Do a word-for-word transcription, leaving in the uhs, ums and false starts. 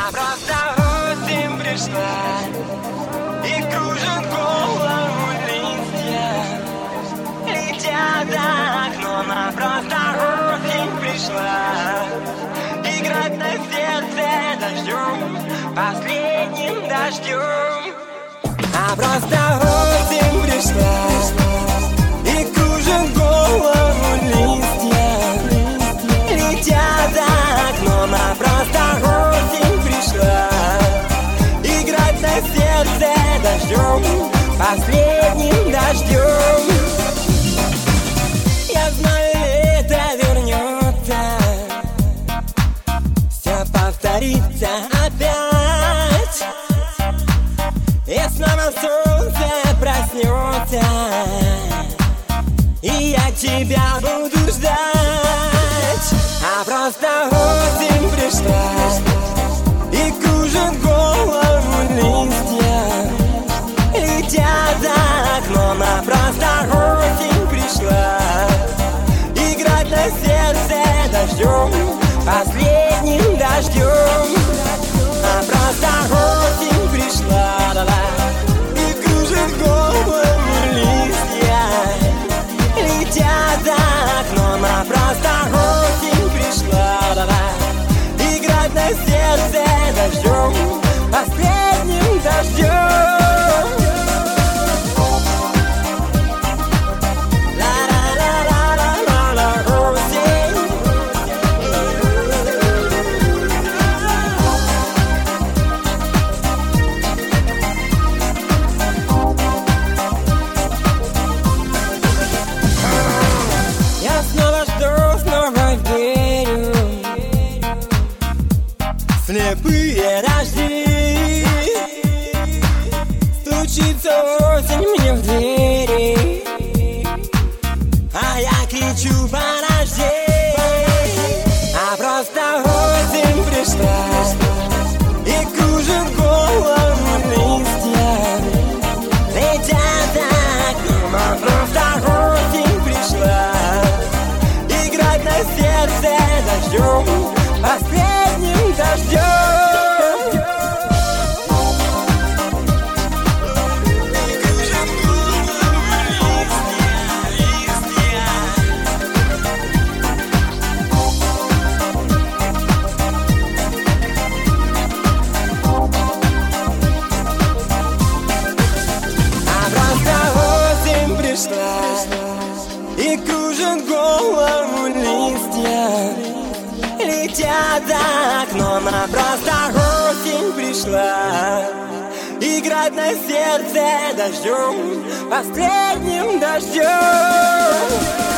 А просто осень пришла и кружит голову листья, летят за окном. А просто осень пришла играть на сердце дождем, последним дождем. А просто осень пришла и кружит голову листья, летят за окном. А просто осень пришла играть на сердце дождем, последним дождем. Я знаю, лето вернется, все повторится опять, и снова солнце проснется, и я тебя буду ждать. А просто осень пришла и кружит голову листья, летят за окном. А просто осень пришла играть на сердце дождем, последним дождем. А просто осень пришла, да-да, и кружит голову листья, летят за окном. А просто осень пришла, да-да, играть на сердце дождем, последним дождем. Слепые дожди, стучится осень мне в двери, а я кричу: подожди. А просто осень пришла и кружит голову листья, летят за окном. А просто осень пришла играть на сердце дождем, последним дождем. А просто осень пришла и кружит голову листья, летят за окном. А просто осень пришла играть на сердце дождем, последним дождем.